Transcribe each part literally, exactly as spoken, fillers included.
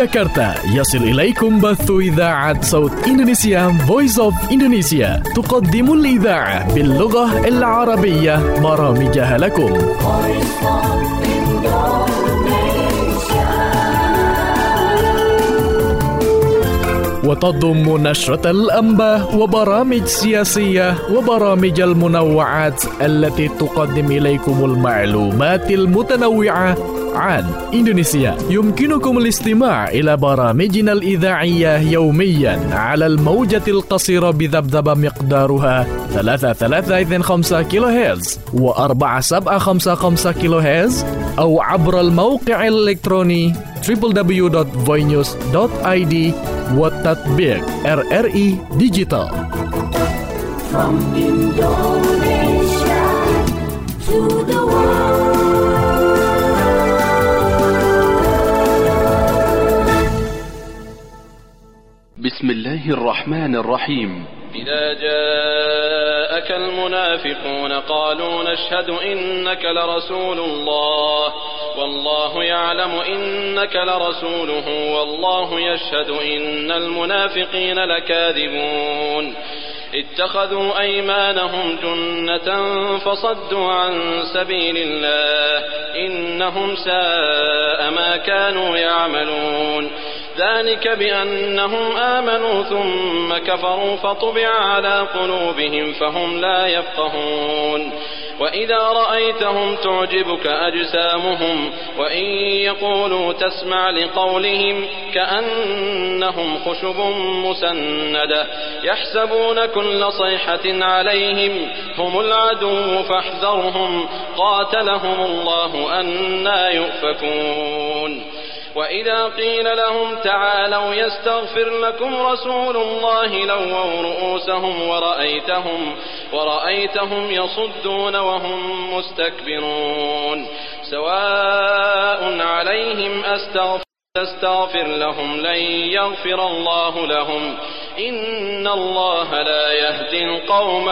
جاكرتا يصل إليكم بث إذاعة صوت إندونيسيا Voice of Indonesia تقدم الإذاعة باللغة العربية برامجها لكم. وتضم نشرة الأنباء وبرامج سياسية وبرامج المنوعات التي تقدم إليكم المعلومات المتنوعة عن إندونيسيا. يمكنكم الاستماع إلى برامجنا الإذاعية يوميا على الموجة القصيرة بذبذبة مقدارها ثلاثة ثلاثة اثنين خمسة كيلو هرتز وأربعة سبعة خمسة خمسة كيلو هرتز أو عبر الموقع الإلكتروني دبليو دبليو دبليو دوت voinews دوت آي دي والتطبيق آر آر إي Digital. From Indonesia to the world. بسم الله الرحمن الرحيم. إذا جاءك المنافقون قالوا نشهد إنك لرسول الله والله يعلم إنك لرسوله والله يشهد إن المنافقين لكاذبون اتخذوا أيمانهم جنة فصدوا عن سبيل الله إنهم ساء ما كانوا يعملون ذلك بأنهم آمنوا ثم كفروا فطبع على قلوبهم فهم لا يفقهون وإذا رأيتهم تعجبك أجسامهم وإن يقولوا تسمع لقولهم كأنهم خشب مسندة يحسبون كل صيحة عليهم هم العدو فاحذرهم قاتلهم الله أنى يؤفكون وإذا قيل لهم تعالوا يستغفر لكم رسول الله لووا رؤوسهم ورأيتهم ورأيتهم يصدون وهم مستكبرون سواء عليهم أستغفر تستغفر لهم لن يغفر الله لهم إن الله لا يهدي القوم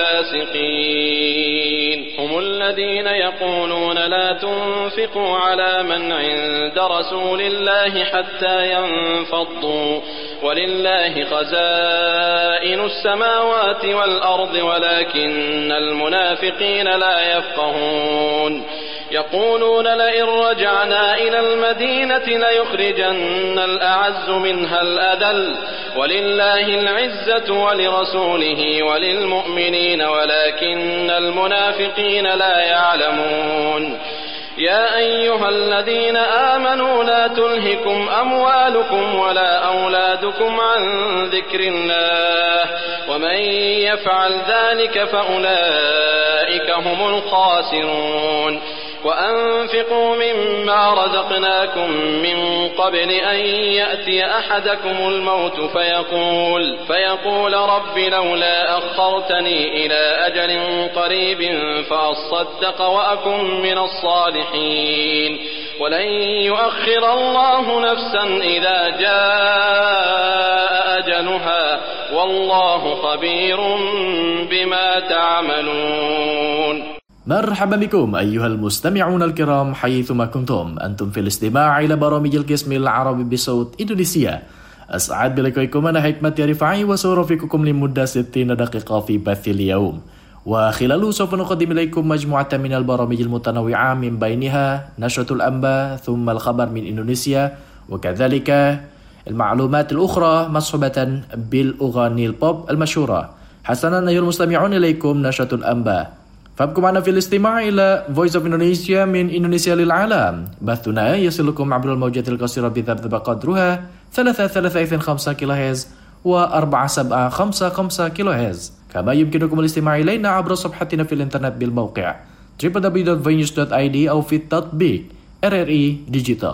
الفاسقين هم الذين يقولون لا تنفقوا على من عند رسول الله حتى ينفضوا ولله خزائن السماوات والأرض ولكن المنافقين لا يفقهون يقولون لئن رجعنا إلى المدينة ليخرجن الأعز منها الأذل ولله العزة ولرسوله وللمؤمنين ولكن المنافقين لا يعلمون يا أيها الذين آمنوا لا تلهكم أموالكم ولا أولادكم عن ذكر الله ومن يفعل ذلك فأولئك هم الخاسرون وأنفقوا مما رزقناكم من قبل أن يأتي أحدكم الموت فيقول, فيقول رب لولا أخرتني إلى أجل قريب فأصدق وأكن من الصالحين ولن يؤخر الله نفسا إذا جاء أجلها والله خبير بما تعملون. مرحبا بكم أيها المستمعون الكرام حيثما كنتم أنتم في الاستماع إلى برامج القسم العربي بصوت إندونيسيا. أسعد بلقائكم أنا حكمت رفاعي وسأرافقكم لمدة ستين دقيقة في بث اليوم وخلاله سوف نقدم إليكم مجموعة من البرامج المتنوعة من بينها نشرة الأنباء ثم الخبر من إندونيسيا وكذلك المعلومات الأخرى مصحوبة بالأغاني البوب المشهورة. حسنا أيها المستمعون إليكم نشرة الأنباء. فابقوا معنا في الاستماع إلى Voice of Indonesia من إندونيسيا للعالم. بثنا يصلكم عبر الموجات القصيرة بذبذبة قدرها ثلاثة ثلاثة اثنين خمسة كيلو هرتز وأربعة سبعة خمسة خمسة كيلو هرتز. كما يمكنكم الاستماع إلينا عبر صفحتنا في الإنترنت بالموقع دبليو دبليو دبليو دوت voinews دوت آي دي أو في التطبيق آر آر إي Digital.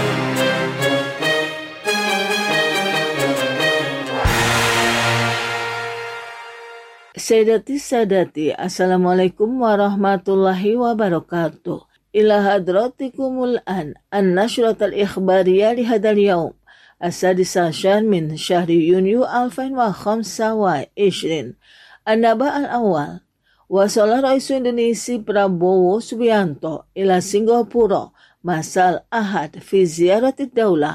Sayyidati Sadati, Assalamualaikum warahmatullahi wabarakatuh. Ila hadratikumul an an-nashrat al-ikhbariyah li hadal yawm السادس عشر من شهر يونيو ألفين وخمسة وعشرين. النبأ الأول. وصل رئيس إندونيسيا براbowo Subianto إلى سنغافورة مساء الأحد في زيارة الدولة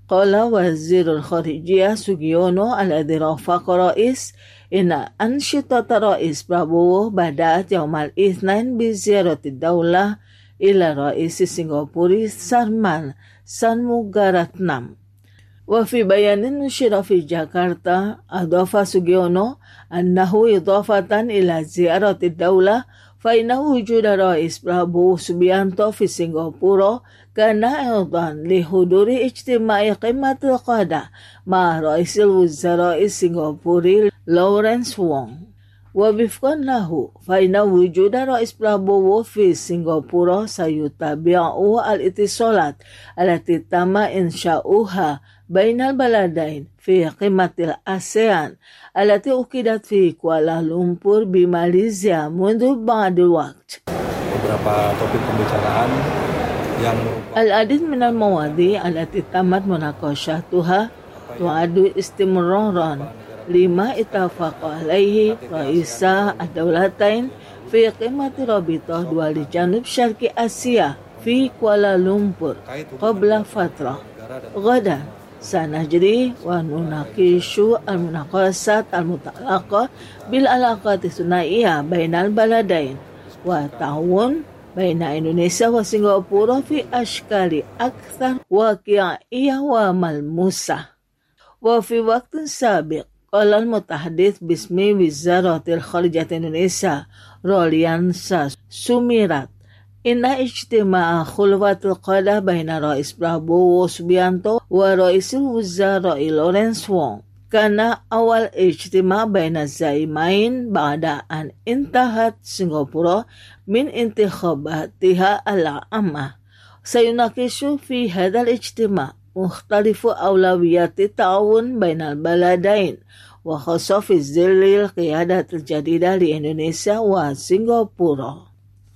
Qala Wazirul Kharijiyah Sugiono alladhi rafaqa Rais inna anshitata Rais Prabowo bada'at yaumal itsnain bi ziyarati daulah ila Rais Singapura Sarman Shanmugaratnam. Wa fi bayanin nusyira fi Jakarta adhafa Sugiono annahu idhafatan ila ziyarati daulah fa inna wujuda Rais Prabowo Subianto fi Singapura kana aydan li huduri ijtima'i qimmatil qada ma Raisil Wuzara'i Singapura Lawrence Wong. Wa bifkan lahu fa inna wujuda Rais Prabowo fi Singapura sayutabi'u al-ittisalat allati tama insya'uha bainal baladain fi qimmatil ASEAN allati uqidat fi Kuala Lumpur bi Malaysia mundu ba'dul waqt. Beberapa topik pembicaraan yang al-adid minal mawadi allati tamat munaqashatuha tu'adu istimraran lima ittafaqa alaihi raisa ad-dawlatain fi qimmati rabitah dual janub syarqi Asia fi Kuala Lumpur qabla fatrah. Ghadan sanajri wa nunaqishu al-munaqasat al-muta'allaqah bil alaqati sunaiyah bainal baladain wa ta'awun baina Indonesia wa Singapura fi ashkali akthar waqi'iyah wa malmusah. Wa fi waqtin sabiq qala al-mutahaddits bismi Wizaratil Kharijiyah Indonesia Rolian Sumirat inna ijtima'a khulwatul qada baina Rais Prabowo Subianto wa Raisil Wuzara'i Lawrence Wong kana awal ijtima' baina zaimain ba'da an intahat Singapura min intikhabatiha al-amma. Sayunakishu fi hadal ijtima' mukhtalifu awlawiyati ta'awun bainal baladain wa khassa fi zillil qiyadatil jadidah li Indonesia wa Singapura.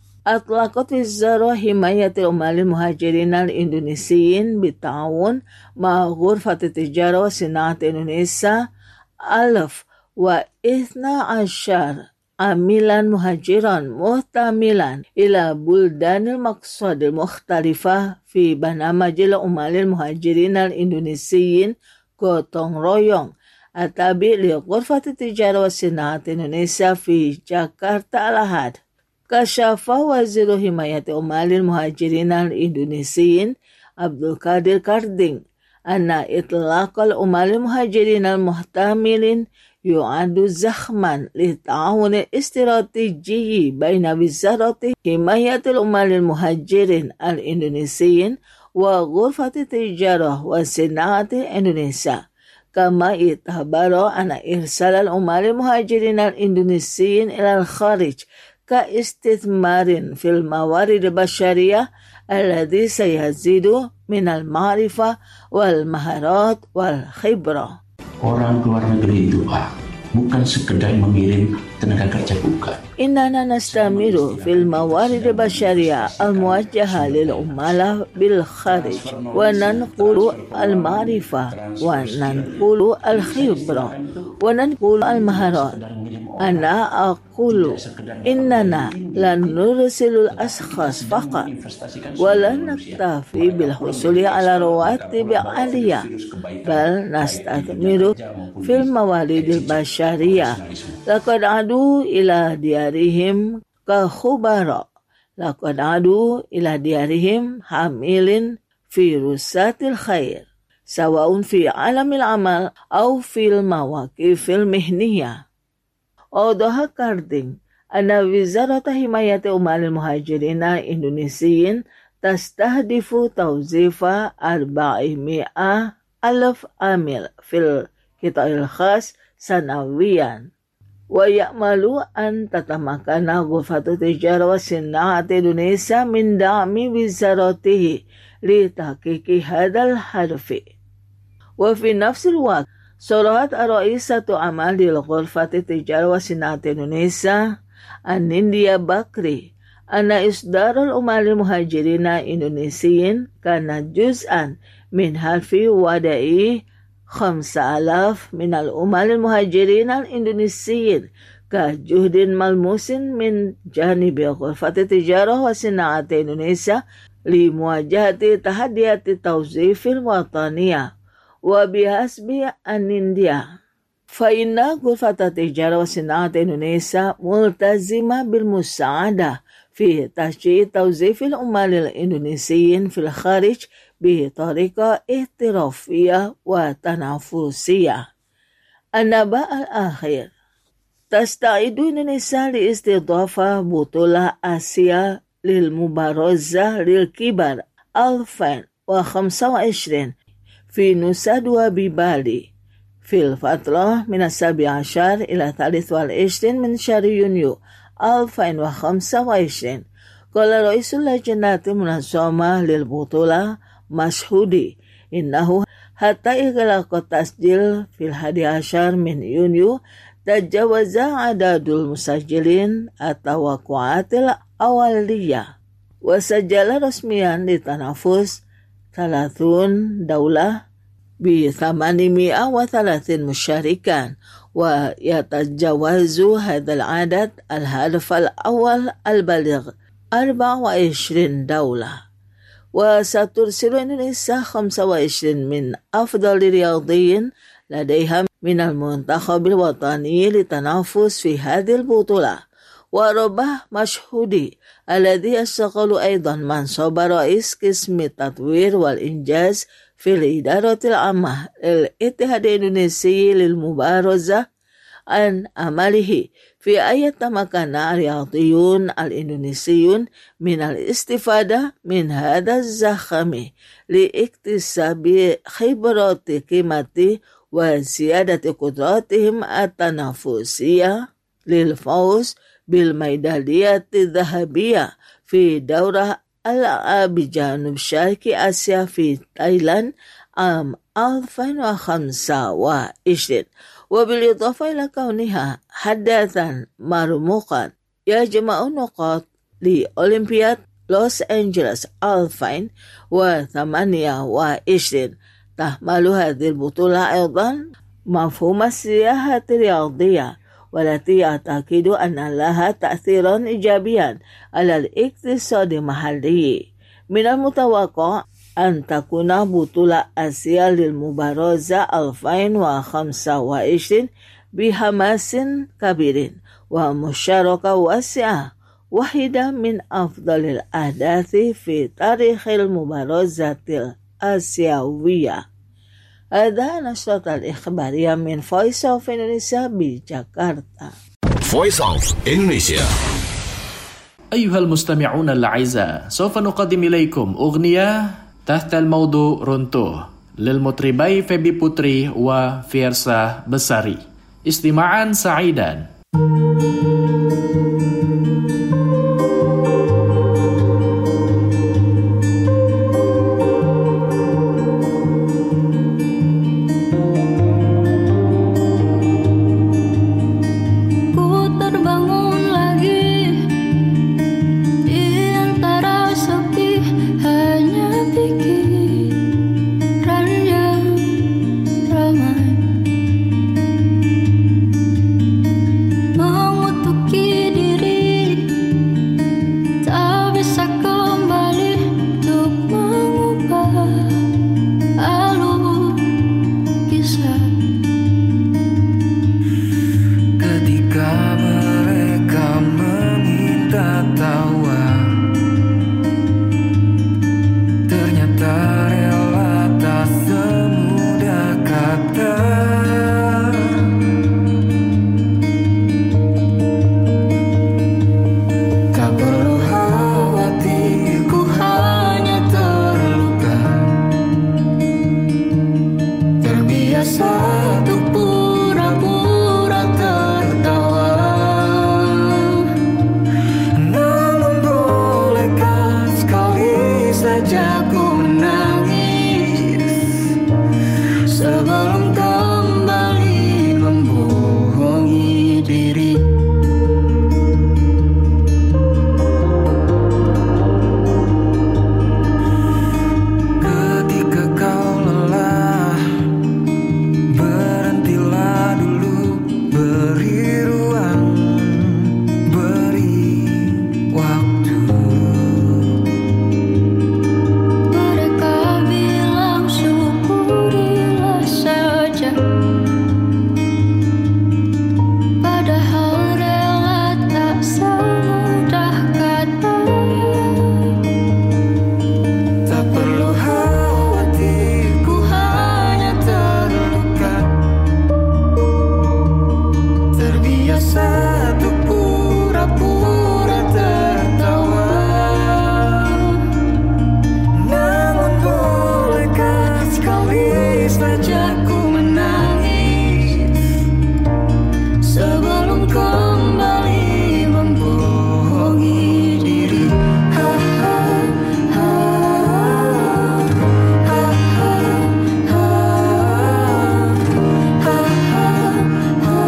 Atlaqat Wizara Himayatil Umalil Muhajirin al-Indonesiyin bita'awun ma Ghurfati Tijara wa Sina'at Indonesia alaf wa ithna ashar amilan muhajiran muhtamilan ila buldanil maqsadil mukhtalifah fi banamajil umalil muhajirin al-Indonesiyin gotong royong atabi li Ghurfati Tijara wa Sina'at Indonesia fi Jakarta al-Ahad. Kasyafa Waziru Himayati Umalil Muhajirin al-Indonesiyin Abdul Qadir Karding anna itlaqal umalil muhajirin al-muhtamilin yu'adu zakhman li ta'awun istiratiji baina Wizarati Himayatil Umalil Muhajirin al-Indonesiyin wa Ghurfati Tijarah wa Sina'ati Indonesia kama itahbaro anna irsal al-umalil muhajirin al-Indonesiyin ila al-kharij ka istithmarin fil mawarid basyariyah alladhi sayazidu minal ma'rifah wal maharat wal khibrah. Orang keluar negeri itu ah, bukan sekedar mengirim tenaga kerja, bukan. Innana nastamiru fil mawarid basyariyah al-muwajjaha lil ummalah bil kharij wa nanqulu al-ma'rifah wa nanqulu al-khibrah wa nanqulu al-maharat. Ana aqulu innana lan nursilul ashkhas faqat wa lan naktafi bil husuli ala rawatib aliyah bal nastatmiru fil mawalidil basyariyah laqad adu ila diarihim ka khubara laqad adu ila diarihim hamilin fi rusatil khair sawaun fi alamil amal au fil mawaqifil mihniyah. Awdaha Karding anna Wizarata Himayati Umalil Muhajirin Indonesiyin tastahdifu tawzifa arba'imi'ah alaf amil fil qita'il khas sanawiyan wa ya'malu an tatamakana Ghurfatu Tijara wa Sina'ati Indonesia min da'mi wizaratihi li tahqiqi hadal harfi. Wa fi nafsil waqt Surahat ar-Raisatu Amalil Ghurfati Tijara wa Sina'ati Indonesia An-India Bakri anna isdarul umalil muhajirina Indonesiyin kana juz'an min halfi wada'i khamsa alaf minal umalil muhajirina Indonesiyin ka juhdin malmusin min janibi Ghurfati Tijara wa Sina'ati Indonesia li muwajahati tahadiyati tawzifil wataniyah wa bihasbi an India fa inna ghurfat at-tijara wa sina'at Indonesia multazima bil musa'adah fi tashji'i tawzif al-ummal al-indonesiyin fil kharij bi tariqa ihtirafiyah wa tanafusiyah. An-naba al-akhir tastaidu Indonesia li istidafah butulah Asia lil mubarazah lil kibar alfain wa khamsa wa ishrin fi Nusa Dua Bali fil fatrah min as-sabi ashar ila thalith wal ishrin min syahri Yunyu alfain wa khamsa wa ishrin. Qala Raisul Lajnati Munazzamah lil butulah Mashhudi innahu hatta ighlaqat tasjil fil hadi ashar min Yunyu tajawaza adadul musajilin atau wakuatil awaliyah wasajala rasmian di tanafus thalathun daulah bi thamani mi'a wa thalathin musyarikan wa yatajawazu hadal adad al-hadaf al-awal al-baligh arba' wa ishrin daulah wa satursilu Indonesia khamsa wa ishrin min afdali riyadhiyin ladaiha من المنتخب الوطني للتنافس في هذه البطولة وربح مشهودي الذي يشتغل أيضا منصب رئيس قسم التطوير والإنجاز في الإدارة العامة للاتحاد الإندونيسي للمبارزة عن عمله في أن يتمكن الرياضيون الإندونيسيون من الاستفادة من هذا الزخم لاكتساب خبرات قيمة وزيادة قدراتهم التنافسية للفوز بالميدالية الذهبية في دورة ألعاب جنوب شرق آسيا في تايلاند عام ألفين وخمسة وعشرين وبالإضافة إلى كونها حدثا مرموقا يجمع نقاط لأولمبياد لوس أنجلوس ألفين وثمانية وعشرين. تحمل هذه البطولة أيضا مفهوم السياحة الرياضية والتي أعتقد أن لها تأثيرا إيجابيا على الاقتصاد المحلي. من المتوقع أن تكون بطولة آسيا للمبارزة ألفين وخمسة وعشرين بحماس كبير ومشاركة واسعة، واحدة من أفضل الأحداث في تاريخ المبارزة الآسيوية. هذا نشرة الإخبارية من Voice of Indonesia بجاكرتا. Voice of Indonesia. أيها المستمعون الأعزاء، سوف نقدم إليكم أغنية تحت الموضوع رونتو للمطربي فيبي بوتري وفيرسا بساري. استماعا سعيدا. Mengutuki diri pura-pura tertawa. Namun bolehkah sekali saja ku menangis sebelum kembali membohongi diri. Ha ha ha ha ha ha ha ha.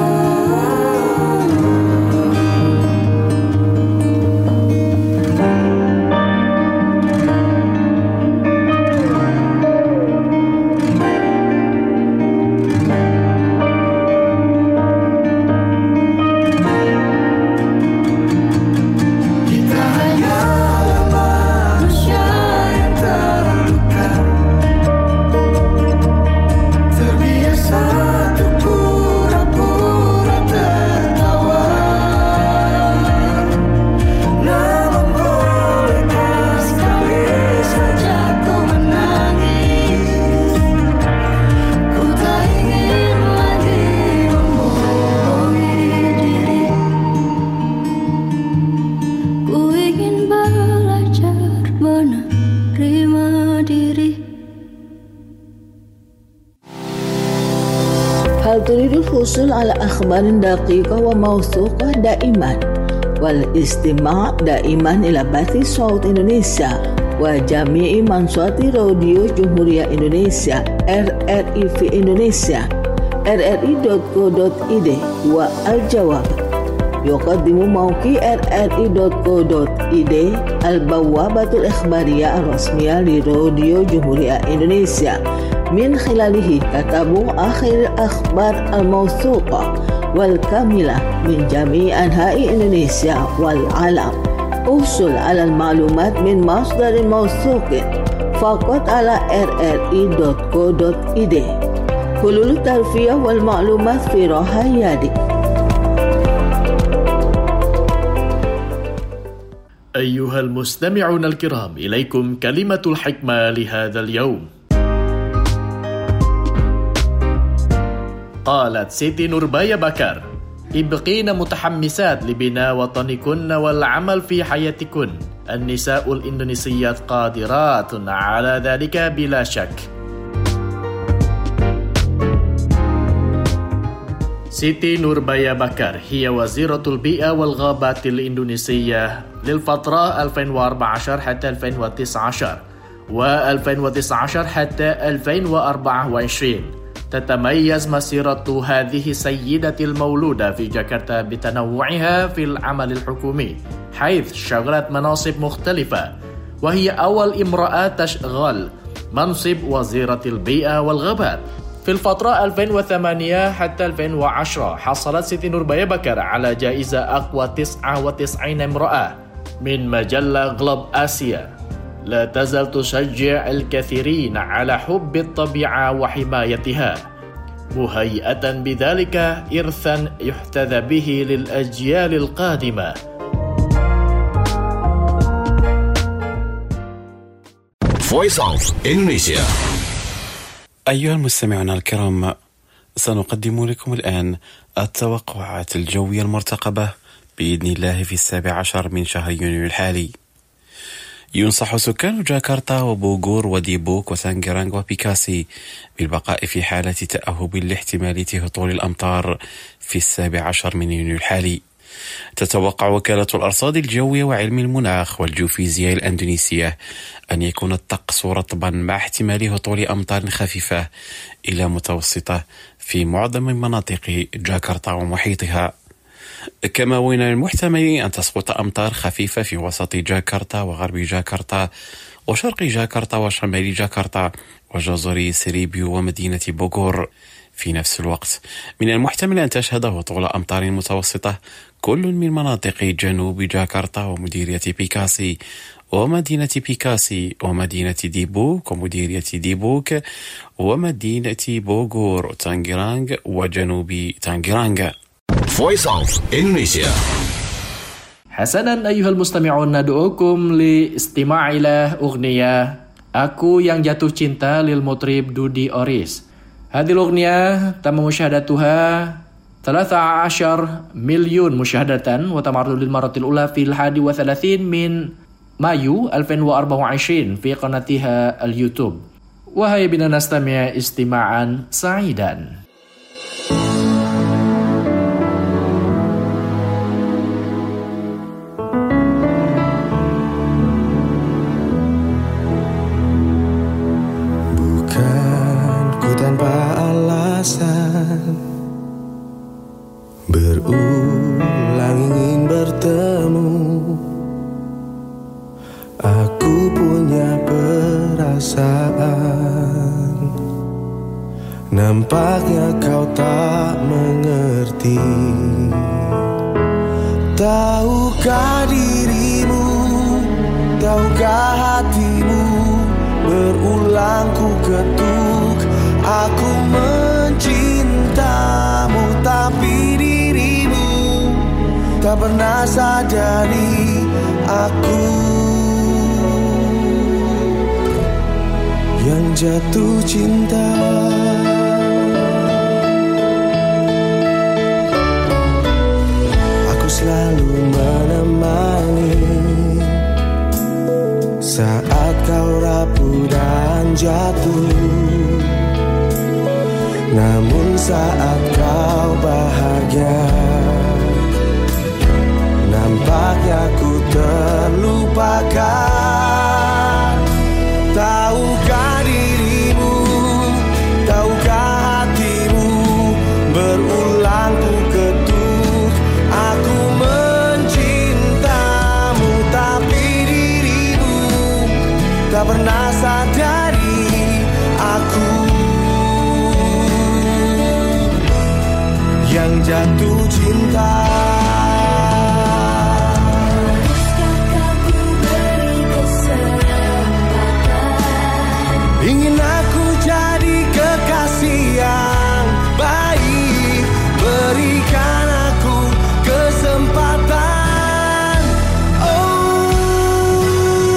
Kita hanyalah manusia yang terluka, terbiasa untuk pura-pura tertawa. Namun bolehkah sekali saja ku menangis? Ku tak ingin lagi membohongi diri. Ku ingin belajar menerima diri. هل تريد الحصول على أخبار دقيقة وموثوقة دائما والاستماع دائما إلى بث صوت إندونيسيا وجميع منصات راديو جمهورية إندونيسيا R R I في إندونيسيا R R I دوت كو دوت I D؟ والجواب يقدم موقع R R I دوت كو دوت I D البوابة الإخبارية الرسمية لراديو جمهورية إندونيسيا. من خلاله تتابع آخر الأخبار الموثوقة والكاملة من جميع أنحاء إندونيسيا والعالم. احصل على المعلومات من مصدر موثوق فقط على R R I دوت كو دوت I D. حلول الترفيه والمعلومات في راحة يدك. أيها المستمعون الكرام، إليكم كلمة الحكمة لهذا اليوم. قالت سيتي نوربايا بكر: ابقين متحمسات لبناء وطنكن والعمل في حياتكن. النساء الإندونيسيات قادرات على ذلك بلا شك. سيتي نوربايا بكر هي وزيرة البيئة والغابات الإندونيسية للفترة ألفين وأربعة عشر حتى ألفين وتسعة عشر و2019 حتى ألفين وأربعة وعشرين. تتميز مسيرة هذه السيدة المولودة في جاكرتا بتنوعها في العمل الحكومي، حيث شغلت مناصب مختلفة، وهي أول امرأة تشغل منصب وزيرة البيئة والغابات. في الفترة ألفين وثمانية حتى ألفين وعشرة حصلت سيتي نوربايا بكر على جائزة أقوى تسعة وتسعين امرأة من مجلة غلوب آسيا. لا تزال تشجع الكثيرين على حب الطبيعة وحمايتها، مهيئة بذلك إرثا يحتذى به للأجيال القادمة. Voice of Indonesia. أيها المستمعون الكرام، سنقدم لكم الآن التوقعات الجوية المرتقبة بإذن الله في السابع عشر من شهر يونيو الحالي. ينصح سكان جاكرتا وبوغور وديبوك وتانغرانغ وبيكاسي بالبقاء في حالة تأهب لاحتمال هطول الأمطار في السابع عشر من يونيو الحالي. تتوقع وكالة الأرصاد الجوية وعلم المناخ والجيوفيزياء الأندونيسية أن يكون الطقس رطبا مع احتمال هطول أمطار خفيفة إلى متوسطة في معظم مناطق جاكرتا ومحيطها. كما من المحتمل أن تسقط أمطار خفيفة في وسط جاكرتا وغرب جاكرتا وشرق جاكرتا وشمال جاكرتا وجزر سريبيو ومدينة بوغور. في نفس الوقت من المحتمل أن تشهد هطول أمطار متوسطة كل من مناطق جنوب جاكرتا ومديرية بيكاسي ومدينة بيكاسي ومدينة ديبوك ومديرية ديبوك ومدينة بوغور تانغرانغ وجنوب تانغرانغ. Voice of Indonesia. حسنا أيها المستمعون، ندعوكم لاستماع إلى أغنية Aku Yang Jatuh Cinta للمطرب دودي أوريس. هذه الأغنية تم مشاهدتها ثلاثة عشر مليون مشاهدة وتم عرضه للمرة الأولى في الحادي وثلاثين من مايو ألفين وأربعة وعشرين في قناتها اليوتيوب. وهيا بنا نستمع استماعا سعيدا. Bukan ku tanpa alasan berulang ingin bertemu. Aku punya perasaan, nampaknya kau tak mengerti. Tahukah dirimu, tahukah hatimu, berulang ku ketuk. Aku mencintamu, tapi dirimu tak pernah sadari. Aku yang jatuh cinta. Aku selalu menemani saat kau rapuh dan jatuh. Namun saat kau bahagia, nampaknya ku terlupakan. Tahukah dirimu, tahukah hatimu, berulang ku ketuk. Aku mencintamu, tapi dirimu tak pernah sadari. Aku yang jatuh cinta. Ingin aku jadi kekasih yang baik, berikan aku kesempatan. Oh,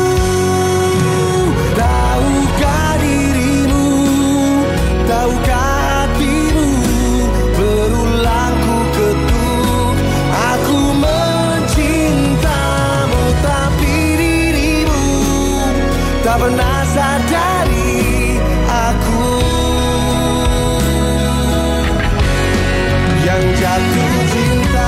tahukah dirimu, tahukah hatimu, berulang ku ketuk. Aku mencintamu, tapi dirimu tak pernah sadari. Aku yang jatuh cinta.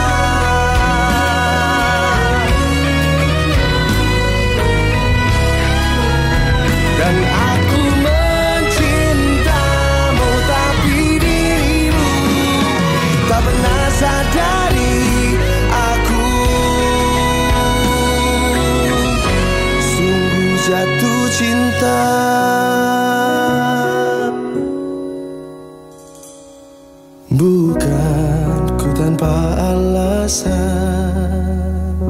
Dan aku mencintamu, tapi dirimu tak pernah sadari. Aku sungguh jatuh cinta. Bukan ku tanpa alasan.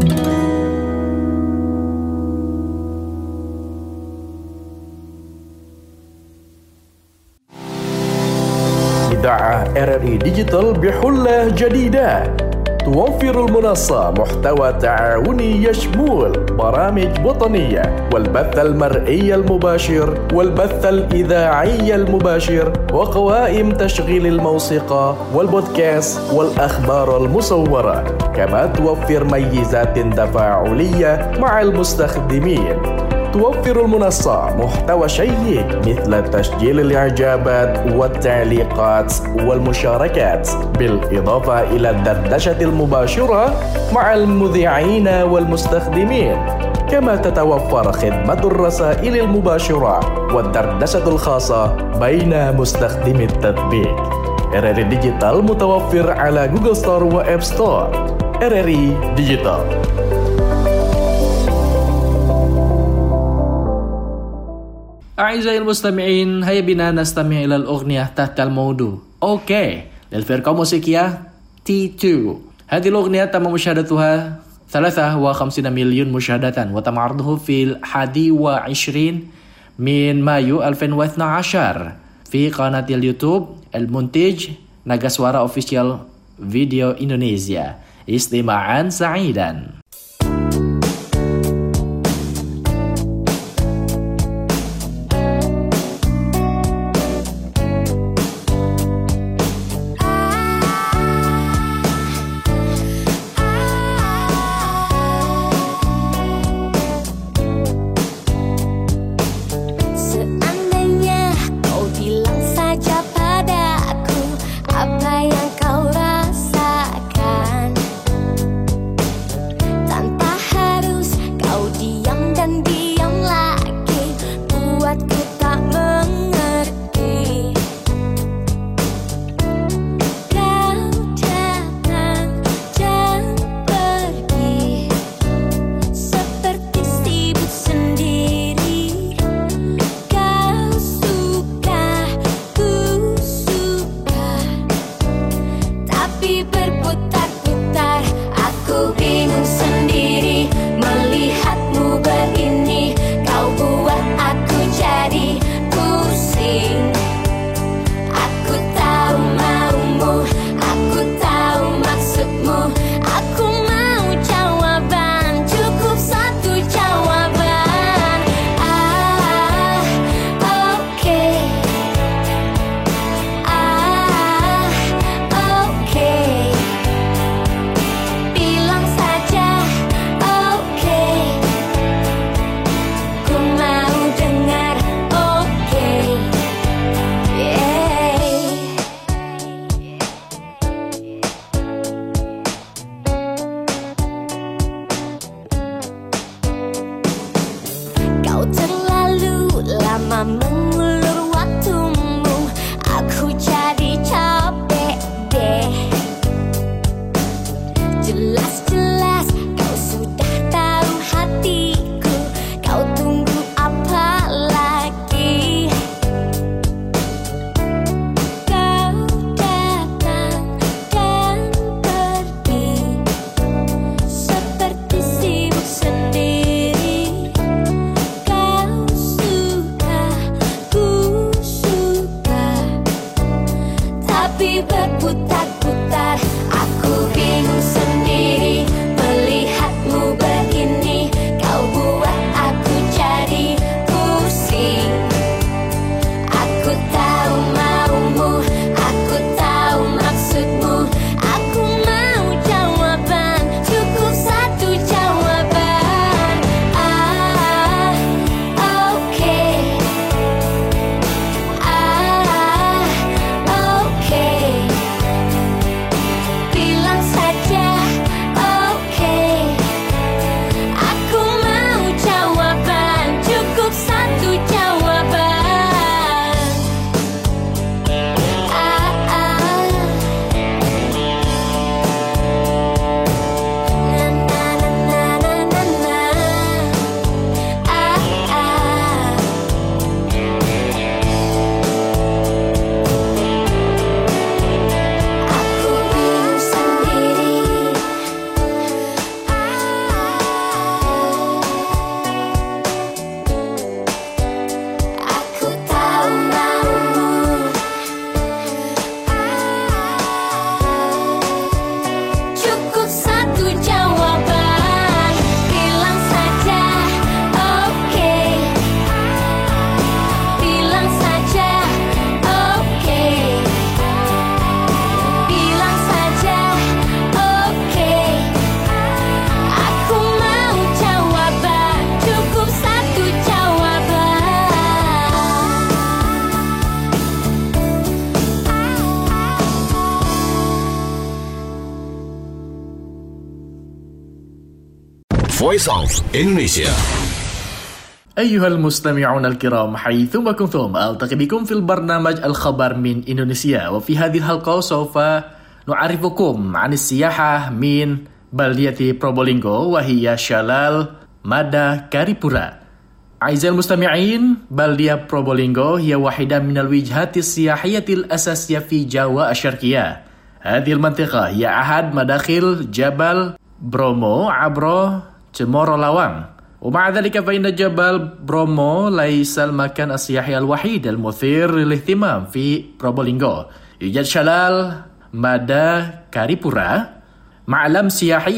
إذاعة R R I ديجيتال بحلة جديدة توفر المنصة محتوى تعاوني يشمل برامج وطنية والبث المرئي المباشر والبث الإذاعي المباشر وقوائم تشغيل الموسيقى والبودكاست والأخبار المصورة. كما توفر ميزات تفاعلية مع المستخدمين. توفر المنصة محتوى شيق مثل تسجيل الإعجابات والتعليقات والمشاركات، بالإضافة إلى الدردشة المباشرة مع المذيعين والمستخدمين. كما تتوفر خدمة الرسائل المباشرة والدردشة الخاصة بين مستخدمي التطبيق. R R I ديجيتال متوفر على جوجل ستور وآب ستور. R R I ديجيتال. أعزائي المستمعين، هيا بنا نستمع إلى الأغنية تحت الموضوع أوكي للفرقة الموسيقية تي تو. هذه الأغنية تم مشاهدتها ثلاثة وخمسين مليون مشاهدة وتم عرضه في الحادي وعشرين من مايو ألفين واثني عشر في قناة اليوتيوب المنتج ناغاسوارا أوفيشال فيديو إندونيسيا. استماعا سعيدا. I Jelas-jelas kau sudah tahu hatiku, kau tunggu apa lagi? Kau datang dan pergi seperti sibuk sendiri. Kau suka, ku suka, tapi berputar-putar. Aku bingung sendiri melihatmu begini. Kau buat aku jadi pusing. Aku tahu maumu, aku tahu maksudmu. Aku mau jawaban, cukup satu jawaban. Ah, oke. Ah, oke. Bilang saja oke. Aku mau jawaban, cukup satu jawaban. Ah, ah. Na na na na na na na. Ah, ah. Aku bingung sendiri. Aku tahu maumu. Cukup satu jawaban. Bilang saja oke. Bilang saja oke. Bilang saja oke. Aku mau jawaban, cukup satu jawaban. Voice of Indonesia. أيها المستمعون الكرام حيثما كنتم ألتقي بكم في البرنامج الخبر من إندونيسيا. وفي هذه الحلقة سوف نعرفكم عن السياحة من بلدية بروبولينغو وهي شلال مادا كاريبورا. أعزائي المستمعين، بلدية بروبولينغو هي واحدة من الوجهات السياحية الأساسية في جاوا الشرقية. هذه المنطقة هي أحد مداخل جبل برومو عبر تمور لاوان. ومع ذلك فإن جبل برومو ليس المكان السياحي الوحيد المثير للاهتمام في بروبولينغو. يوجد شلال مادا كاريبورا معلم سياحي،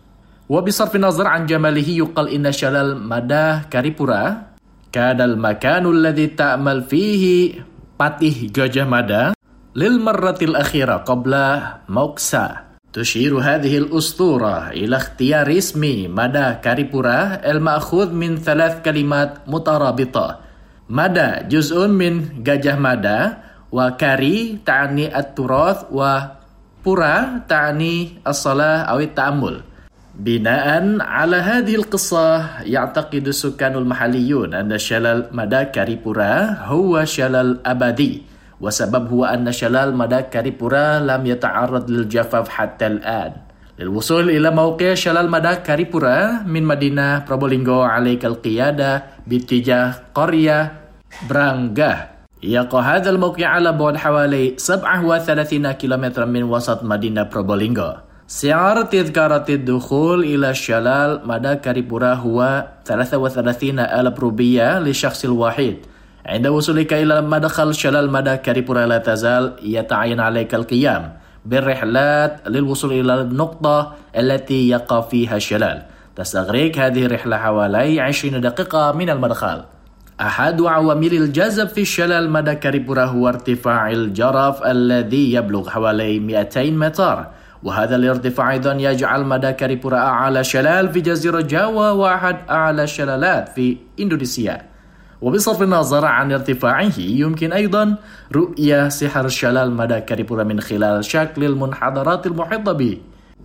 وبصرف النظر عن جماله يقال إن شلال مادا كاريبورا كان المكان الذي تأمل فيه Patih Gajah Mada للمرة الأخيرة قبل موكسا. تشير هذه الأسطورة إلى اختيار اسم مادا كاريبورا المأخوذ من ثلاث كلمات مترابطة. مادا جزء من Gajah Mada، وكاري تعني التراث، وبورا تعني الصلاة أو التأمل. بناء على هذه القصة يعتقد السكان المحليون أن شلال مادا كاريبورا هو شلال أبدي، وسبب هو أن شلال مادا كاريبورا لم يتعرض للجفاف حتى الآن. للوصول إلى موقع شلال مادا كاريبورا من مدينة بروبولينغو عليك القيادة باتجاه قرية برانغاه. يقع هذا الموقع على بعد حوالي سبعة وثلاثين كيلومترا من وسط مدينة بروبولينغو. سعر تذكرة الدخول إلى شلال مادا كاريبورا هو ثلاثة وثلاثين ألف روبية للشخص الواحد. عند وصولك إلى مدخل شلال مادا كاريبورا لا تزال يتعين عليك القيام بالرحلات للوصول إلى النقطة التي يقع فيها الشلال. تستغرق هذه الرحلة حوالي عشرين دقيقة من المدخل. أحد عوامل الجذب في شلال مادا كاريبورا هو ارتفاع الجرف الذي يبلغ حوالي مئتين متر، وهذا الارتفاع أيضا يجعل مادا كاريبورا أعلى شلال في جزيرة جاوا وأحد أعلى الشلالات في إندونيسيا. وبصرف النظر عن ارتفاعه يمكن أيضا رؤية سحر شلال مادا كاريبورا من خلال شكل المنحدرات المحيطة به.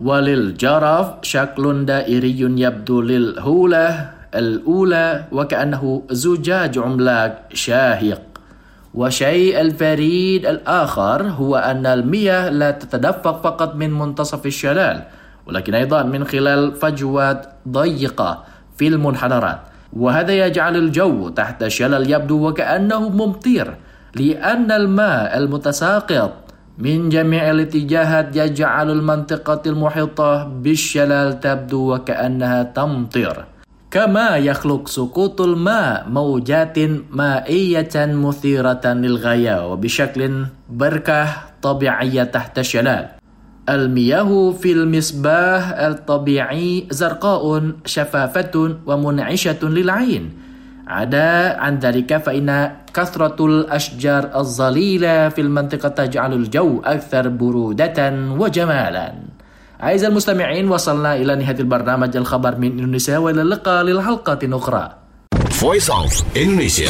وللجرف شكل دائري يبدو للهولة الأولى وكأنه زجاج عملاق شاهق. والشيء الفريد الآخر هو أن المياه لا تتدفق فقط من منتصف الشلال، ولكن أيضا من خلال فجوات ضيقة في المنحدرات، وهذا يجعل الجو تحت الشلال يبدو وكأنه ممطر، لأن الماء المتساقط من جميع الاتجاهات يجعل المنطقة المحيطة بالشلال تبدو وكأنها تمطر. كما يخلق سقوط الماء موجات مائية مثيرة للغاية وبشكل بركة طبيعية تحت الشلال. المياه في المصباح الطبيعي زرقاء شفافة ومنعشة للعين. عدا عن ذلك فإن كثرة الأشجار الظليلة في المنطقة تجعل الجو أكثر برودة وجمالا. أعزائي المستمعين، وصلنا إلى نهاية البرنامج الخبر من إندونيسيا، وإلى اللقاء للحلقة أخرى. Voice of Indonesia.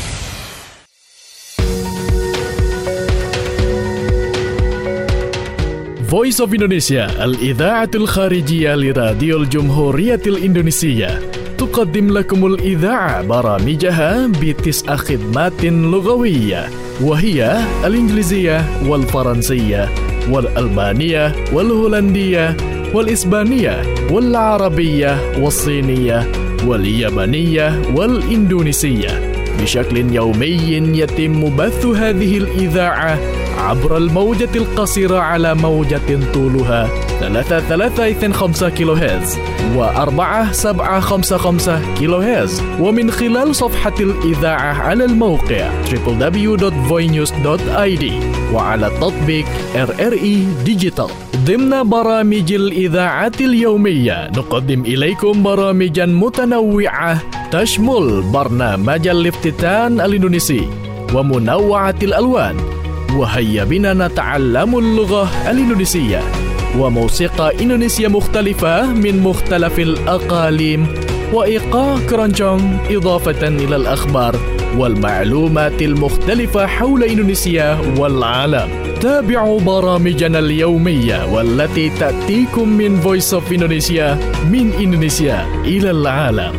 Voice of Indonesia الإذاعة الخارجية لراديو الجمهورية الإندونيسية تقدم لكم الإذاعة برامجها بتسع خدمات لغوية، وهي الإنجليزية والفرنسية والألبانية والهولندية والإسبانية والعربية والصينية واليابانية والإندونيسية. بشكل يومي يتم بث هذه الإذاعة عبر الموجة القصيرة على موجة طولها ثلاثة ثلاثة اثنين خمسة كيلو هرتز وأربعة سبعة خمسة خمسة كيلو هرتز، ومن خلال صفحة الإذاعة على الموقع دبليو دبليو دبليو دوت فوي نيوز دوت آي دي وعلى تطبيق آر آر إي ديجيتال. ضمن برامج الإذاعة اليومية نقدم إليكم برامجا متنوعة تشمل برنامج الافتتان الإندونيسي ومنوعة الألوان، وهيا بنا نتعلم اللغة الإندونيسية، وموسيقى إندونيسيا مختلفة من مختلف الأقاليم، وإيقاع كرانشونغ، إضافة إلى الأخبار والمعلومات المختلفة حول إندونيسيا والعالم. تابعوا برامجنا اليومية والتي تأتيكم من Voice of Indonesia من إندونيسيا إلى العالم.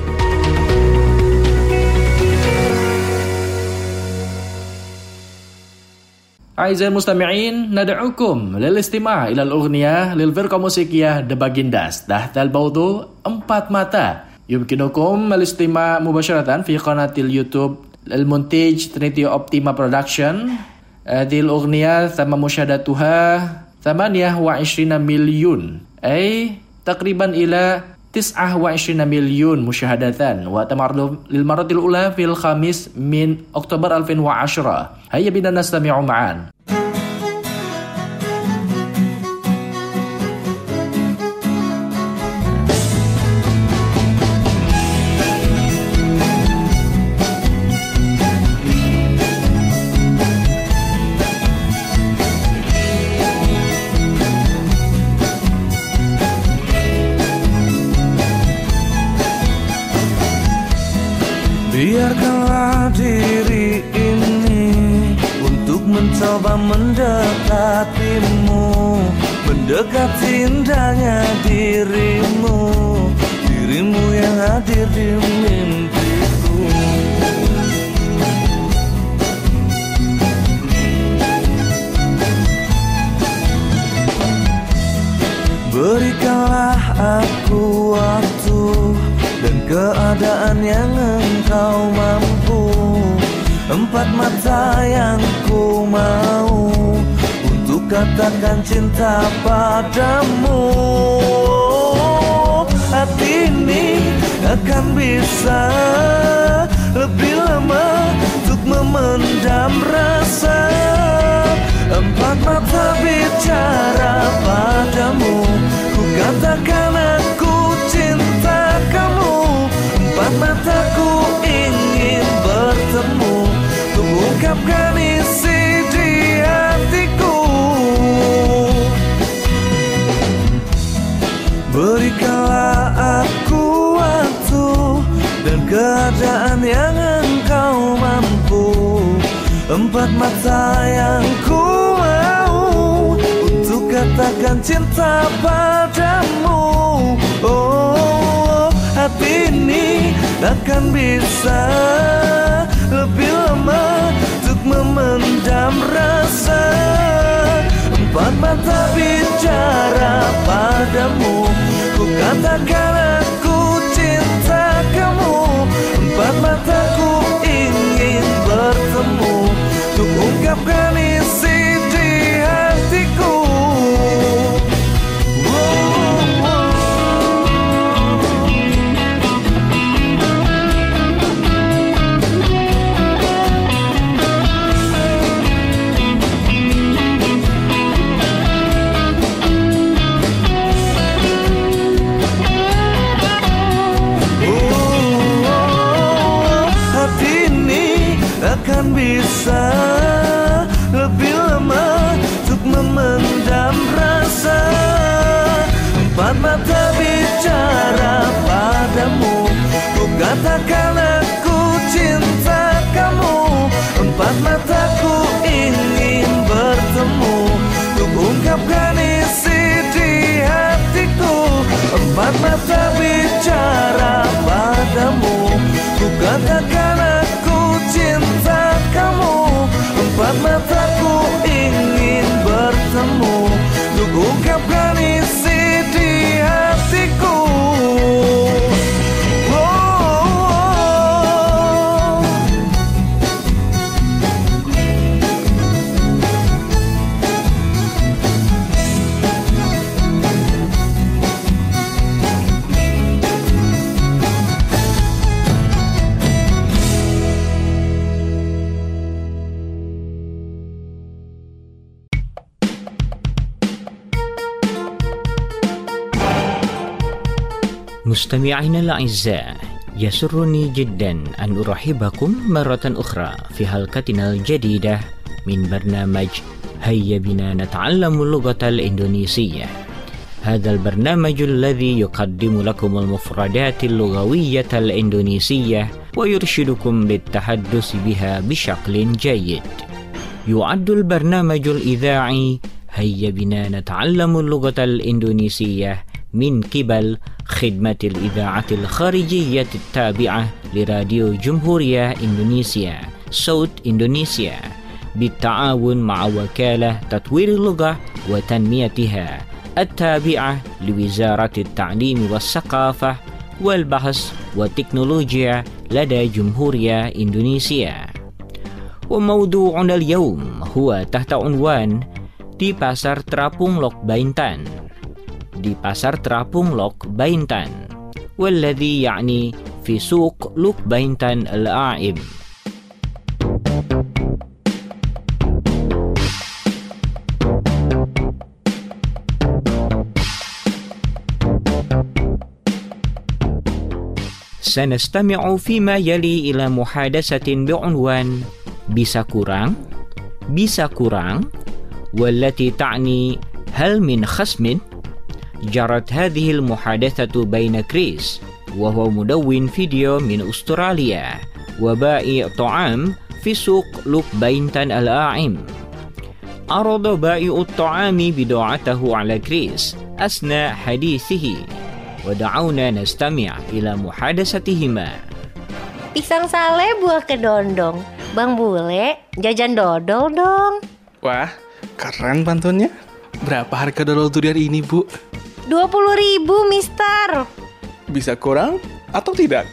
أعزائي المستمعين، ندعوكم للاستماع إلى الأغنية للفرقة موسيقية The Bagindas تحت الموضوع أمبات ماتا. يمكنكم الاستماع مباشرة في قناة اليوتيوب المونتاج ترينيتي أوبتيما برودكشن. هذه الأغنية تم مشاهدتها ثمانية وعشرين مليون، أي تقريبا إلى تسعة وعشرين مليون مشاهدة، وتم عرضه للمرة الأولى في الخامس من أكتوبر ألفين وعشرة. هيا بنا نستمع معا. Biarkanlah diri ini untuk mencoba mendekatimu, mendekati indahnya dirimu, dirimu yang hadir di mimpiku. Berikanlah aku waktu dan keadaan yang engkau mampu, empat mata yang ku mau untuk katakan cinta padamu. Hati ini akan bisa lebih lama untuk memendam rasa, empat mata bicara padamu, ku katakan aku cinta kamu. Empat mataku ingin bertemu untuk ungkapkan isi di hatiku. Berikanlah aku waktu dan keadaan yang engkau mampu, empat mata yang ku mau untuk katakan cinta padamu. Oh, hati ini takkan bisa lebih lama untuk memendam rasa, empat mata bicara padamu, Ku katakan aku cinta kamu, empat mataku ingin bertemu untuk ungkapkan isi di hatiku. Akan bisa lebih lama untuk memendam rasa. Empat mata bicara padamu, ku katakan aku cinta kamu. Empat mataku ingin bertemu untuk ungkapkan isi di hatiku. Empat mata bicara padamu, ku katakan aku cinta kamu. Empat mataku ingin bertemu untuk ungkapkan isi di hatiku. Oh, oh. مستمعينا الأعزاء، يسرني جدا أن أرحبكم مرة أخرى في حلقتنا الجديدة من برنامج هيا بنا نتعلم اللغة الإندونيسية. هذا البرنامج الذي يقدم لكم المفردات اللغوية الإندونيسية ويرشدكم للتحدث بها بشكل جيد. يعد البرنامج الإذاعي هيا بنا نتعلم اللغة الإندونيسية من قبل خدمة الإذاعة الخارجية التابعة لراديو جمهورية إندونيسيا صوت إندونيسيا بالتعاون مع وكالة تطوير اللغة وتنميتها التابعة لوزارة التعليم والثقافة والبحث والتكنولوجيا لدى جمهورية إندونيسيا. وموضوعنا اليوم هو تحت عنوان di Pasar Terapung Lok Baintan. di Pasar Terapung Lok Baintan والذي يعني في سوق لوك باينتان الأعيم. سنستمع فيما يلي إلى محادثة بعنوان bisa kurang bisa kurang والتي تعني هل من خصم. جرت هذه المحادثة بين كريس وهو مدون فيديو من أستراليا وبائع طعام في سوق لوك باينتان الأعيم. عرض بائع الطعام بضاعته على كريس أثناء حديثه ودعونا نستمع إلى محادثتهما. Pisang sale buah kedondong. Bang Bule, jajan dodol dong. Wah, keren pantunnya. Berapa harga dodol durian ini, Bu? dua puluh ribu, mister. Bisa kurang atau tidak?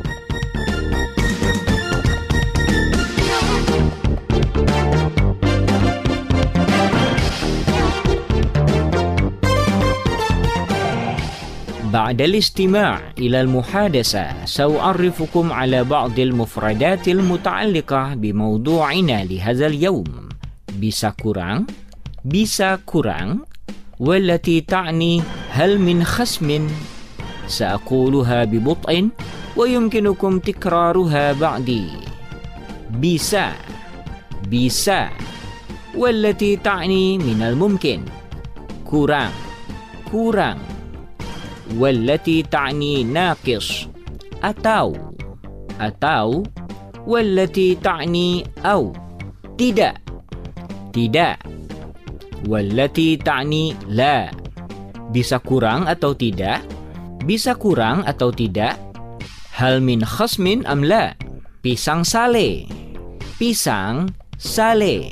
بعد الاستماع إلى المحادثة سأعرفكم على بعض المفردات المتعلقة بموضوعنا لهذا اليوم. bisa kurang bisa kurang والتي تعني هل من خصم. سأقولها ببطء ويمكنكم تكرارها بعدي. bisa bisa والتي تعني من الممكن. kurang kurang والتي تعني ناقص atau atau والتي تعني أو tidak tidak والتي تعني لا. bisa kurang atau tidak bisa kurang atau tidak. هل من خصم أم لا. pisang sale pisang sale.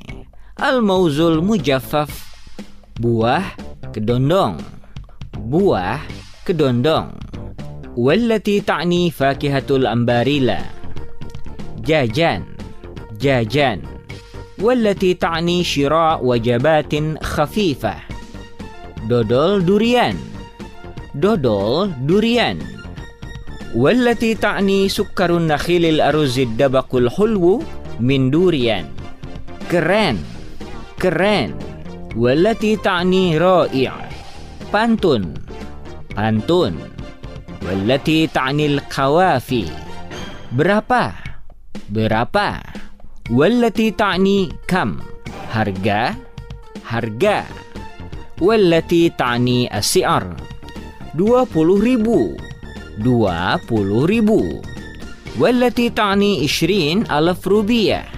الموز المجفف buah kedondong buah kedondong. Wallati ta'ni fakihatul ambarila. Jajan, jajan. Wallati ta'ni syira' wajabatin khafifah. Dodol durian, dodol durian. Wallati ta'ni sukkarun nakhilil aruzid dabakul hulwu min durian. Keren, keren. Wallati ta'ni ra'i'. Pantun, pantun. Wallati ta'ni al-qawafi. Berapa, berapa. Wallati ta'ni kam. Harga, harga. Wallati ta'ni as-si'ar. Dua puluh ribu. Dua puluh ribu. Wallati ta'ni ishrin alaf rubiyah.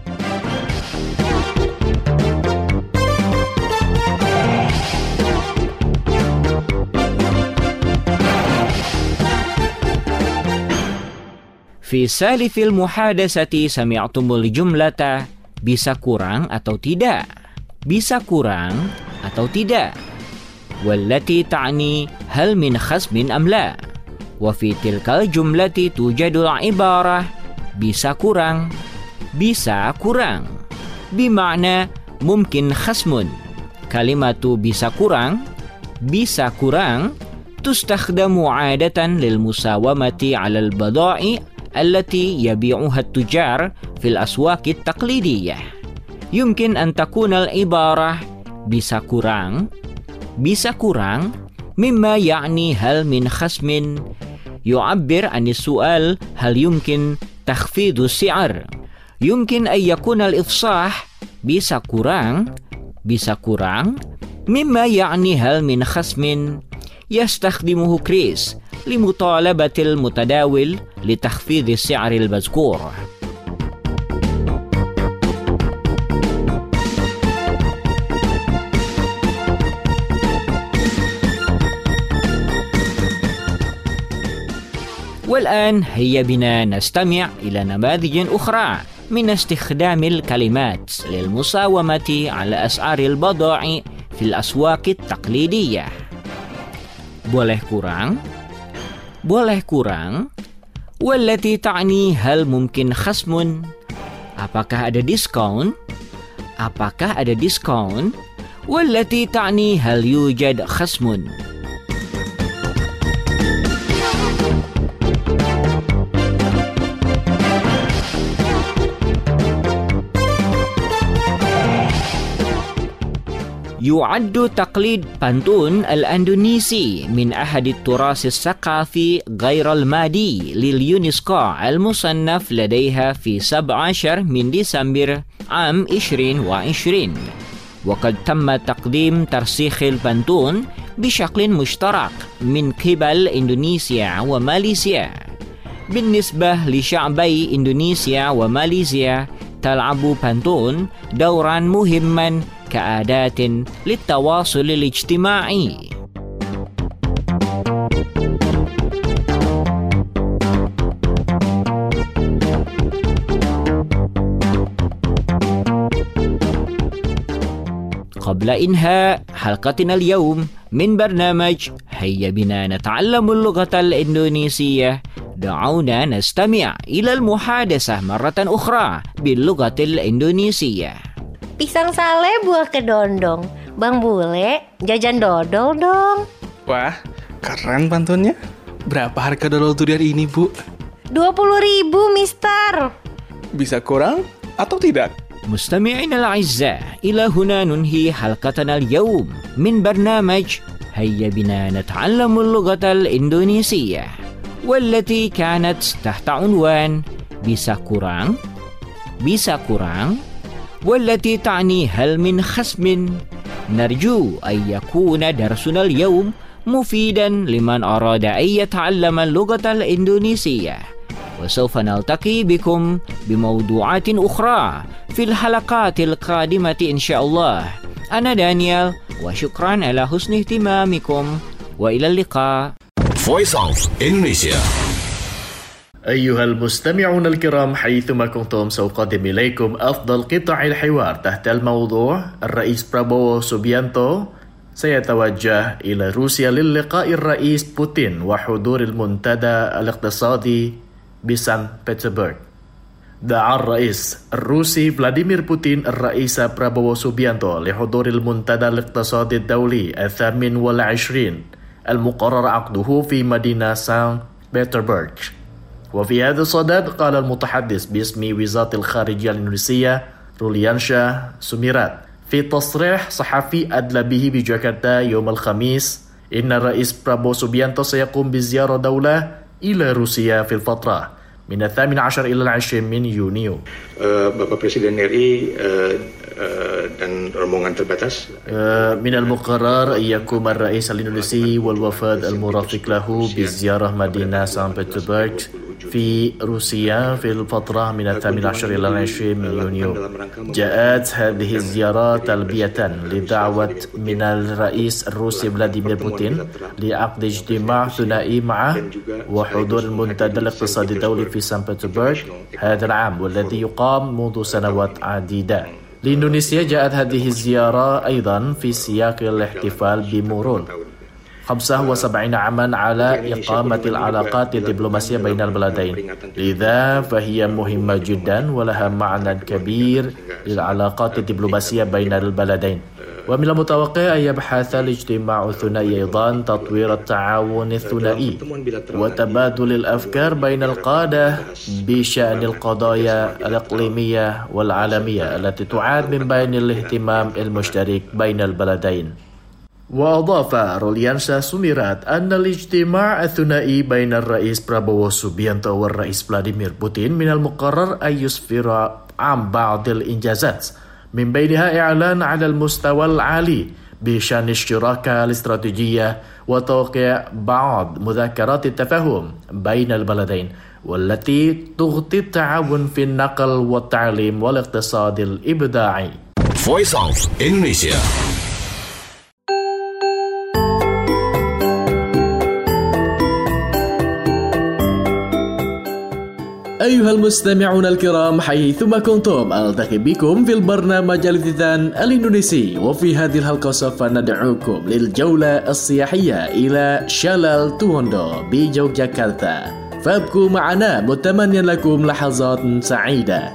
Fi salifil muhadasati sami'tumul jumlata. Bisa kurang atau tidak? Bisa kurang atau tidak? Wallati ta'ni hal min khasmin am la? Wa fi tilkal jumlati tujadul ibarah bisa kurang, bisa kurang. Bima'na mungkin khasmun. Kalimatu bisa kurang, bisa kurang tustakhdamu 'adatan lil musawamati 'alal bada'i allati yabi'uha at-tujar fil aswaqi at-taqlidiyah. Yumkin an takuna al-ibarah bisa kurang, bisa kurang mimma ya'ni hal min khasmin yu'abbir an as-su'al hal yumkin takhfidu as-si'ar. Yumkin an yakuna al-ifsah bisa kurang, bisa kurang mimma ya'ni hal min khasmin yastakhdimuhu Chris limutalabati al-mutadawil litakhfid as-si'ar al-mazkur. والآن هيا بنا نستمع إلى نماذج أخرى من استخدام الكلمات للمساومة على أسعار البضائع في الأسواق التقليدية. Boleh kurang, boleh kurang. Wallati ta'ni hal mungkin khasmun. Apakah ada diskon? Apakah ada diskon? Wallati ta'ni hal yujad khasmun. يعد تقليد بانتون الأندونيسي من أحد التراث الثقافي غير المادي لليونسكو المصنف لديها في سبعة عشر من ديسمبر عام عشرين عشرين. وقد تم تقديم ترسيخ البانتون بشكل مشترك من قبل إندونيسيا وماليزيا. بالنسبة لشعبي إندونيسيا وماليزيا تلعب بانتون دورا مهما كأداة للتواصل الاجتماعي. قبل إنهاء حلقتنا اليوم من برنامج هيا بنا نتعلم اللغة الإندونيسية، دعونا نستمع إلى المحادثة مرة أخرى باللغة الإندونيسية. Pisang sale buah kedondong. Bang Bule, jajan dodol dong. Wah, keren pantunnya. Berapa harga dodol durian ini, Bu? dua puluh ribu, mister. Bisa kurang atau tidak? مستمعينا الأعزاء، إلى هنا ننهي حلقتنا اليوم من برنامج هيا بنا نتعلم اللغة الإندونيسية، والتي كانت تحت عنوان bisa kurang، bisa kurang، والتي تعني هل من خصم. نرجو أن يكون درسنا اليوم مفيدا لمن أراد أن يتعلم اللغة الإندونيسية، وسوف نلتقي بكم بموضوعات أخرى في الحلقات القادمة إن شاء الله. أنا دانيال، وشكرا على حسن اهتمامكم، وإلى اللقاء. Voice of Indonesia. أيها المستمعون الكرام، حيثما كنتم سأقدم إليكم أفضل قطع الحوار تحت الموضوع الرئيس برابوو سوبيانتو سيتوجه إلى روسيا للقاء الرئيس بوتين وحضور المنتدى الاقتصادي بسان بطرسبرغ. دعا الرئيس الروسي فلاديمير بوتين الرئيس برابوو سوبيانتو لحضور المنتدى الاقتصادي الدولي الثامن والعشرين المقرر عقده في مدينة سان بطرسبرغ. وفي هذا الصدد قال المتحدث باسم وزارة الخارجية الإندونيسية روليانشا سوميرات في تصريح صحفي أدلى به بجاكرتا يوم الخميس إن الرئيس برابوو سوبيانتو سيقوم بزيارة دولة إلى روسيا في الفترة من الثامن عشر إلى العشرين من يونيو. Bapak Presiden R I dan rombongan terbatas. من المقرر أن يقوم الرئيس الإندونيسي والوفد المرافق له بزيارة مدينة سان بطرسبرغ في روسيا في الفترة من الثامن عشر إلى العشرين من يونيو. جاءت هذه الزيارة تلبية لدعوة من الرئيس الروسي فلاديمير بوتين لعقد اجتماع ثنائي معه وحضور المنتدى الاقتصادي الدولي في سان بطرسبرغ هذا العام والذي يقام منذ سنوات عديدة. لإندونيسيا جاءت هذه الزيارة أيضا في سياق الاحتفال بمرور خمسة وسبعين عاما على إقامة العلاقات الدبلوماسية بين البلدين، لذا فهي مهمة جدا ولها معنى كبير للعلاقات الدبلوماسية بين البلدين. ومن المتوقع أن يبحث الاجتماع الثنائي أيضا تطوير التعاون الثنائي وتبادل الأفكار بين القادة بشأن القضايا الإقليمية والعالمية التي تعد من بين الاهتمام المشترك بين البلدين. وأضاف روليانشا سوميرات أن الاجتماع الثنائي بين الرئيس برابوو سوبيانتو والرئيس فلاديمير بوتين من المقرر أن يسفر عن بعض الإنجازات، من بينها إعلان على المستوى العالي بشأن الشراكة الاستراتيجية وتوقيع بعض مذكرات التفاهم بين البلدين والتي تغطي التعاون في النقل والتعليم والاقتصاد الإبداعي. Voice of Indonesia. أيها المستمعون الكرام حيثما كنتم، ألتقي بكم في البرنامج الاذاعي الإندونيسي، وفي هذه الحلقة سوف ندعوكم للجولة السياحية إلى شلال توندو بيوغياكرتا، فابقوا معنا متمنيا لكم لحظات سعيدة.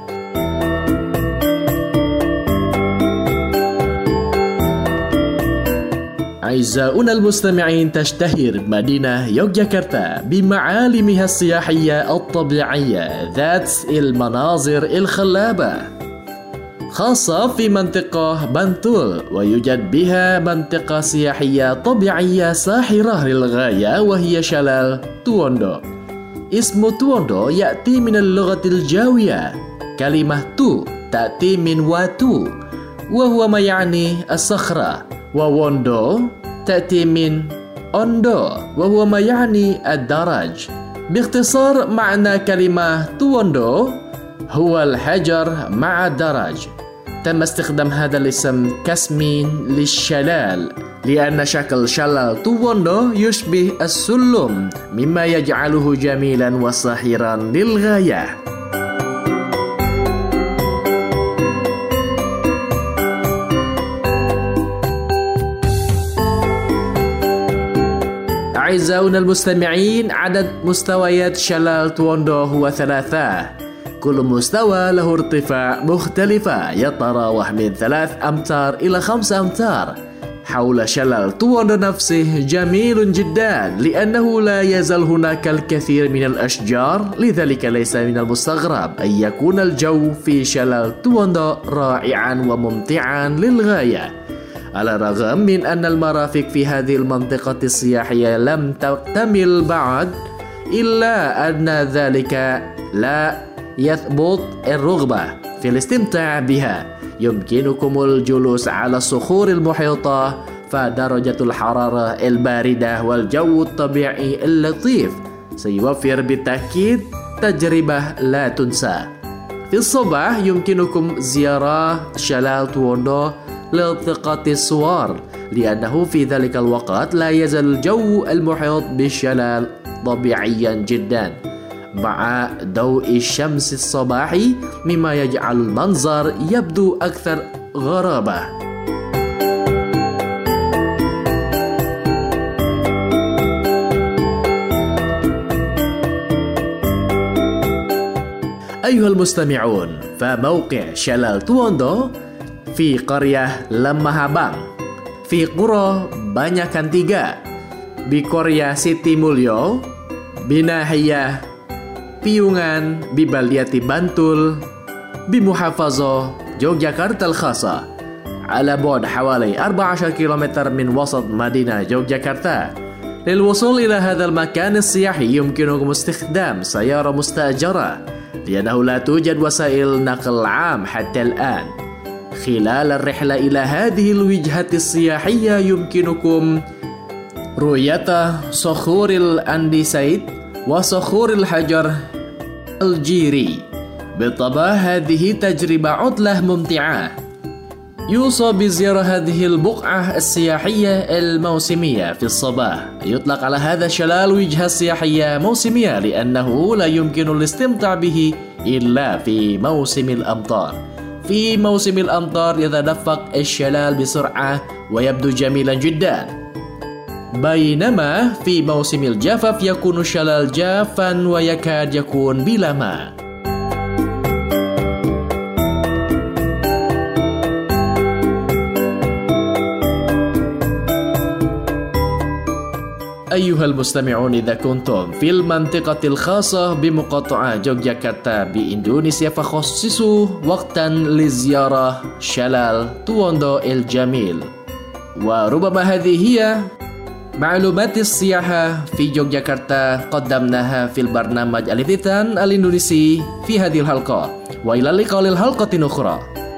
أعزائنا المستمعين، تشتهر مدينة يوغياكرتا بمعالمها السياحية الطبيعية ذات المناظر الخلابة، خاصة في منطقة بنتول، ويوجد بها منطقة سياحية طبيعية ساحرة للغاية وهي شلال توندو. اسم توندو يأتي من اللغة الجاوية، كلمة تو تأتي من واتو وهو ما يعني الصخرة، ووندو تأتي من أوندو وهو ما يعني الدرج. باختصار معنى كلمة توندو هو الحجر مع الدرج. تم استخدام هذا الاسم كاسم للشلال لأن شكل شلال توندو يشبه السلم، مما يجعله جميلا وساحرا للغاية. أعزائنا المستمعين، عدد مستويات شلال توندو هو ثلاثة، كل مستوى له ارتفاع مختلفة يتراوح من ثلاث أمتار إلى خمس أمتار. حول شلال توندو نفسه جميل جدا لأنه لا يزال هناك الكثير من الأشجار، لذلك ليس من المستغرب أن يكون الجو في شلال توندو رائعا وممتعا للغاية. على الرغم من أن المرافق في هذه المنطقة السياحية لم تكتمل بعد، إلا أن ذلك لا يثبت الرغبة في الاستمتاع بها. يمكنكم الجلوس على الصخور المحيطة، فدرجة الحرارة الباردة والجو الطبيعي اللطيف سيوفر بالتأكيد تجربة لا تنسى. في الصباح يمكنكم زيارة شلال توندو لالتقاط الصور، لأنه في ذلك الوقت لا يزال الجو المحيط بالشلال طبيعيا جدا مع ضوء الشمس الصباحي، مما يجعل المنظر يبدو أكثر غرابة. أيها المستمعون، فموقع شلال توندو في قرية لماhabang في قرى Banyakan Tiga بقرية Siti Mulyo بناحية Piungan ببلدية Bantul بمحافظة يوغياكارتا الخاصة على بعد حوالي أربعة عشر كيلومتر من وسط مدينة يوغياكارتا. للوصول إلى هذا المكان السياحي يمكنكم استخدام سيارة مستأجرة لأنه لا توجد وسائل نقل عام حتى الآن. خلال الرحلة إلى هذه الوجهة السياحية يمكنكم رؤية صخور الأنديسيت وصخور الحجر الجيري. بالطبع هذه تجربة عطلة ممتعة. يوصى بزيارة هذه البقعة السياحية الموسمية في الصباح. يطلق على هذا الشلال وجهة سياحية موسمية لأنه لا يمكن الاستمتاع به إلا في موسم الأمطار. في موسم الأمطار يتدفق الشلال بسرعة ويبدو جميلا جدا، بينما في موسم الجفاف يكون الشلال جافا ويكاد يكون بلا ماء. أيها المستمعون، إذا كنتم في المنطقة الخاصة بمقاطعة يوغياكارتا بإندونيسيا فخصصوا وقتا لزيارة شلال توندو الجميل. وربما هذه هي معلومات السياحة في يوغياكارتا قدمناها في البرنامج الافتتان الإندونيسي في هذه الحلقة، وإلى اللقاء للحلقة أخرى.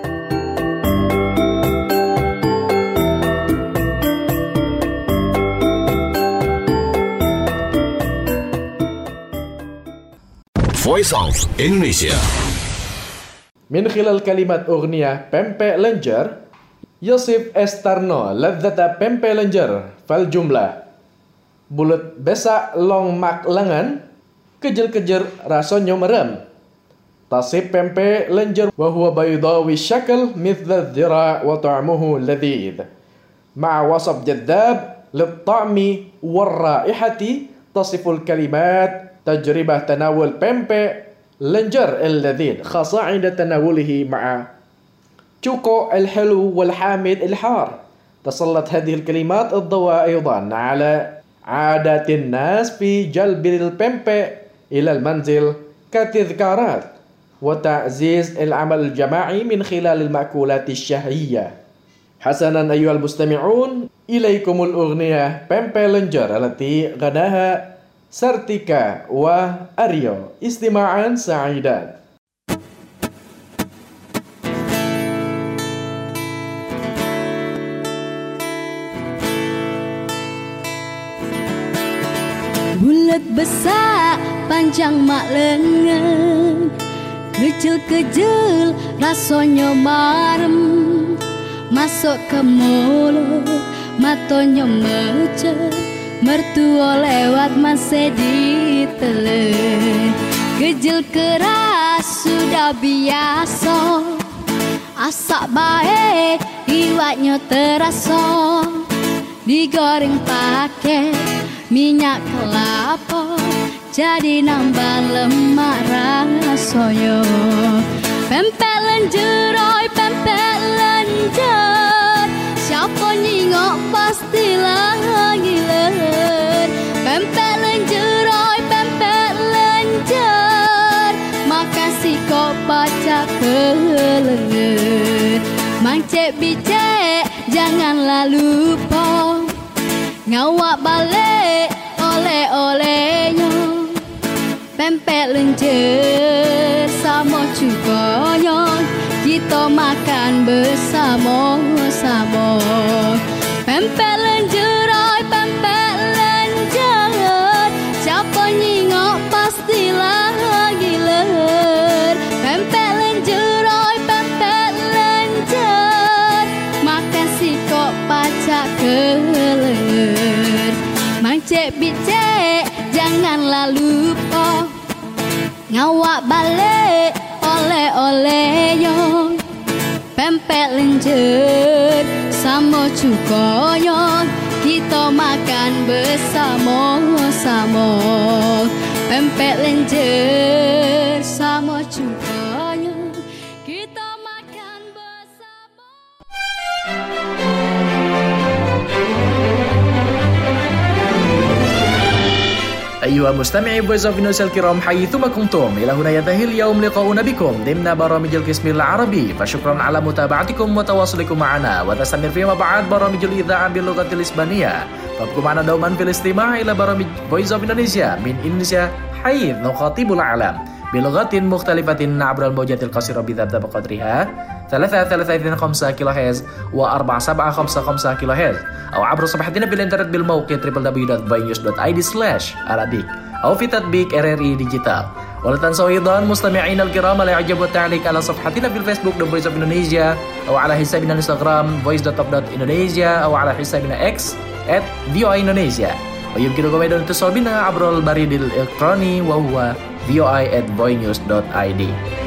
Voice of Indonesia. من خلال كلمات أغنية Pempek Lenjer يصف Estarno لذة Pempek Lenjer فالجملة bulut besak long mak lengan kejer-kejer rasanya merem. تصف Pempek Lenjer وهو بيضاوي الشكل مثل الذراع وطعمه لذيذ مع وصف جذاب للطعم والرائحة. تصف الكلمات تجربة تناول Pempek Lenjer اللذيذ، خاصة عند تناوله مع cuko الحلو والحامض الحار. تسلط هذه الكلمات الضوء أيضا على عادات الناس في جلب البمبك إلى المنزل كتذكارات وتعزيز العمل الجماعي من خلال المأكولات الشهية. حسنا أيها المستمعون، إليكم الأغنية Pempek Lenjer التي غناها Sartika wa Aryo. Istima'an sa'idan. Bulat besar panjang mak lengan, kecil-kecil rasanya marem, masuk ke mulut matanya mecet. Mertua lewat masih ditelan, kejel keras sudah biasa, asak baik iwaknya terasa, digoreng pakai minyak kelapa, jadi nambah lemak rasanya. Pempek lenjer, oi pempek lenjer, siapa nyingok pastilah ngiler. Pempek lenjer, oi pempek lenjer, makasih kau baca kelengar. Mangcek bicek janganlah lupa, ngawak balik oleh-olehnya. Pempek lenjer sama cukanya, kita makan bersama-sama. Pempek lenjer, oi pempek lenjer, siapa nyingok pastilah ngiler. Pempek lenjer, oi pempek lenjer, makasih kok pacak kelengar. Mangcek bicek janganlah lupa, ngawak balik oleh-olehnya. Pempek lenjer sama cukanya, kita makan bersama-sama. Pempek lenjer sama cukanya. أيها المستمعي Voice of Indonesia الكرام حيثما كنتم إلى هنا ينتهي اليوم لقاؤنا بكم ضمن برامج القسم العربي فشكرا على متابعتكم وتواصلكم معنا وتستمر فيما بعد برامج الإذاعة باللغة الإسبانية فابقوا معنا دوما في الاستماع إلى برامج Voice of Indonesia من إندونيسيا حيث نخاطب العالم بلغات مختلفة عبر الموجات القصيرة بذبذب قدرها ثلاثة ثلاثة اثنين خمسة كيلو هرتز وأربعة سبعة خمسة خمسة كيلو هرتز أو عبر صفحتنا في الإنترنت بالموقع دبليو دبليو دبليو دوت voinews دوت آي دي سلاش Arabic أو في تطبيق إر إر إي ديجيتال. ولا تنسوا أيضا مستمعينا الكرام الإعجاب والتعليق على صفحتنا في الفيسبوك The Voice of Indonesia أو على حسابنا الانستغرام voice dot top dot indonesia أو على حسابنا X at v o i indonesia ويمكنكم أيضا الاتصال بنا عبر البريد الإلكتروني وهو v o i at voinews دوت آي دي.